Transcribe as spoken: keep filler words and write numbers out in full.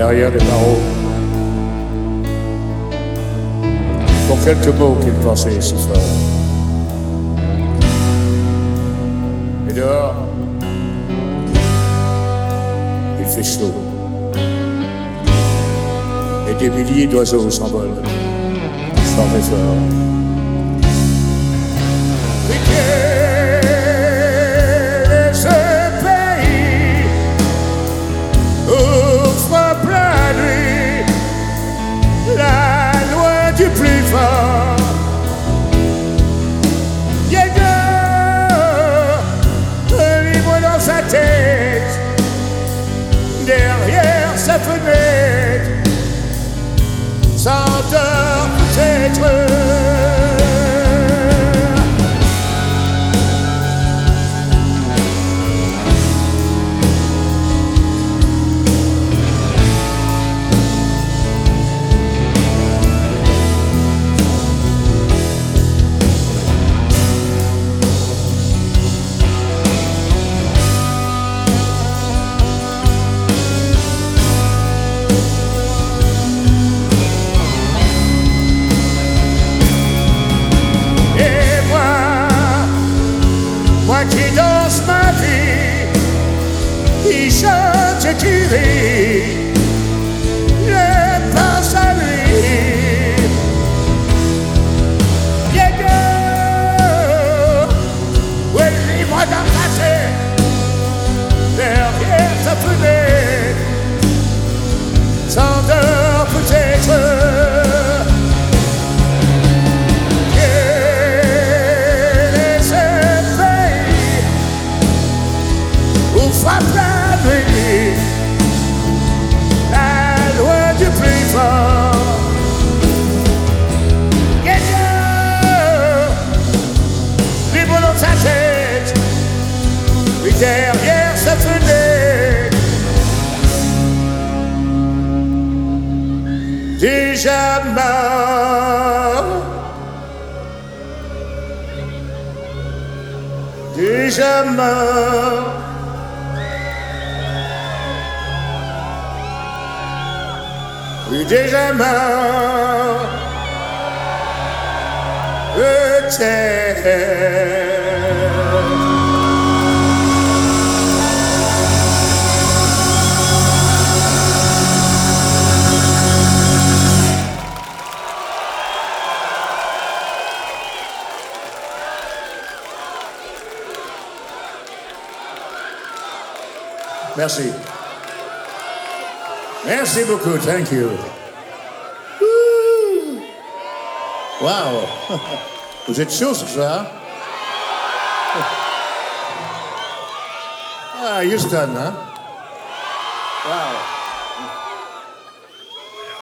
derrière les barreaux. Pour quelques mots qu'il pensait si fort. Et dehors, il fait chaud. Et des milliers d'oiseaux s'envolent, fort et fort. Mais quel est ce pays où froid plein nuit, la loi du plus fort? Diego, libre dans sa tête, derrière sa fenêtre, s'endort peut-être. Qui danse ma vie, qui chante et qui rit, je pense à lui. Diego, oui, libre dans ta tête, derrière sa fenêtre, s'endort peut-être. Frappe la nuit, la loi du plus fort. Diego, libre dans sa tête, puis derrière sa fenêtre, déjà mort, déjà mort. Oui, déjà mort, peut-être. Merci. Merci beaucoup, thank you. Wow, vous êtes chaud ce soir? Ah, Houston, hein? Wow.